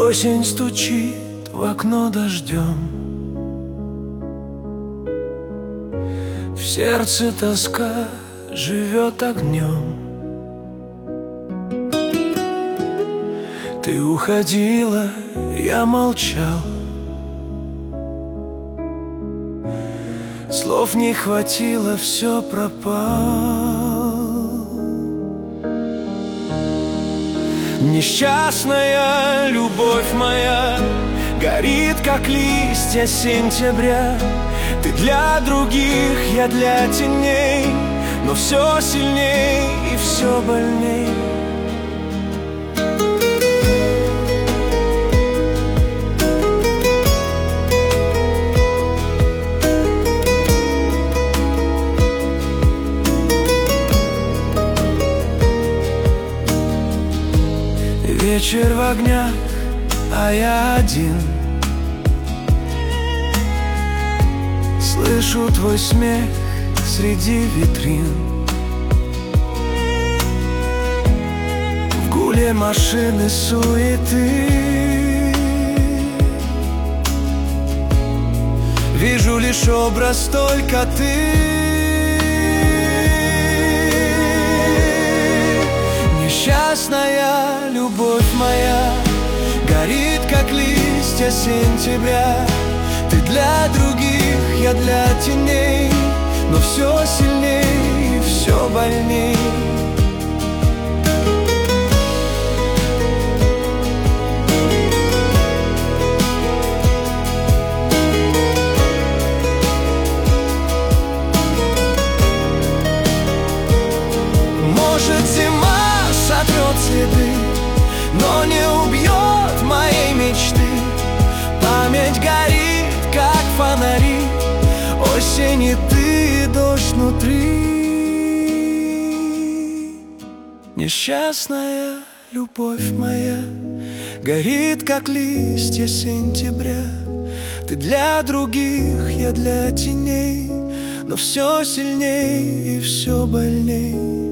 Осень стучит в окно дождем, в сердце тоска живет огнем. Ты уходила, я молчал, слов не хватило, все пропал. Несчастная любовь моя горит, как листья сентября. Ты для других, я для теней, но все сильней и все больней. Вечер в огнях, а я один. Слышу твой смех среди витрин. В гуле машины суеты вижу лишь образ, только ты. Несчастная любовь моя горит, как листья сентября. Ты для других, я для теней, но все сильней и все больней. Может, зима сотрет следы, но не убьет моей мечты. Память горит, как фонари, осень и ты, дождь внутри. Несчастная любовь моя горит, как листья сентября. Ты для других, я для теней, но все сильней и все больней.